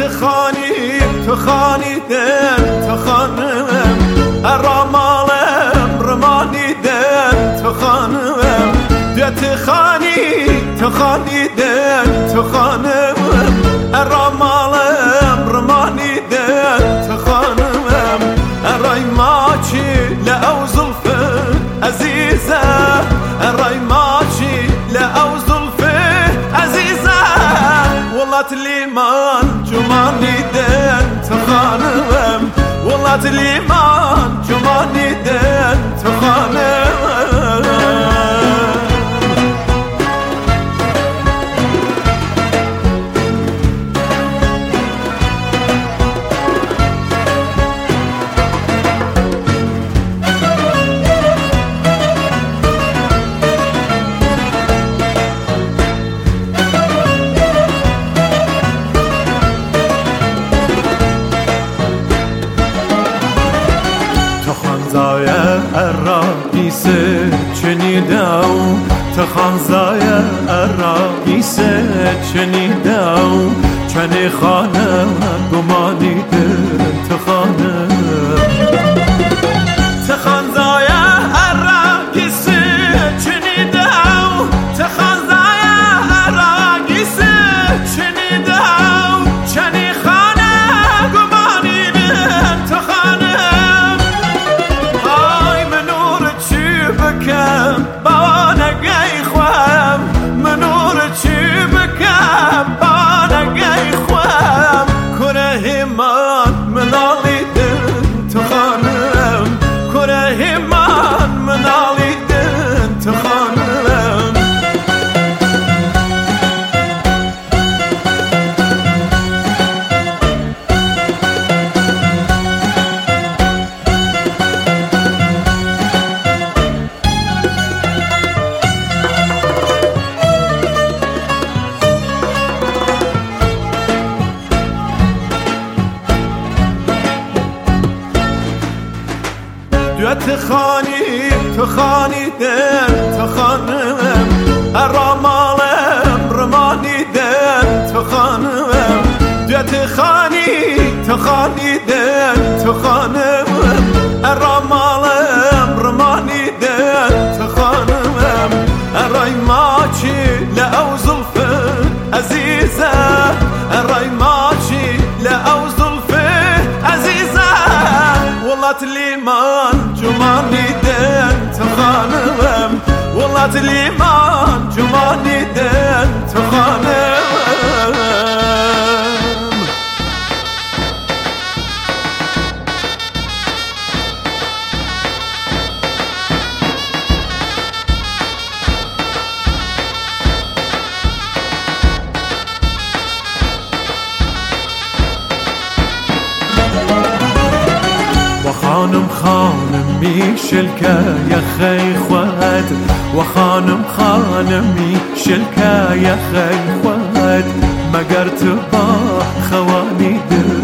تخاني تخانيدن تخانم الرمالم رمانيدن تخانم تخاني تخانيدن تخانم الرمالم رمانيدن تخانم الريماتشي لأو زلفه عزيزة الريماتشي لأو زلفه عزيزة والله تليمان جماني دين تخانم والله تليمان جماني دين تخانم تخانزايا الرئيسة شنيداو تخانزايا الرئيسة شنيداو شني خانة قماني تخانة تخانزايا الرئيسة شنيداو تخانزايا الرئيسة شنيداو شني خانة قماني تخانة بانا جاي خوام منور تشيبك بانا جاي خوام كره مان منالي دن تخانم كره مان منالي دن تخانم تخاني تخاني دين تخانم الرمالم رماني دين تخانم تخاني تخاني دين تخانم الرمالم رماني دين تخانم الريماتشي لأو زلفه عزيزة الريماتشي لأو زلفه عزيزة والله تليمان جماني دين تخانم والله تليمان جماني دين تخانم وخانم خانم میشلکه یا خی خواد وخانم خانم میشلکه یا خی خواد مگر تو با خوانی دل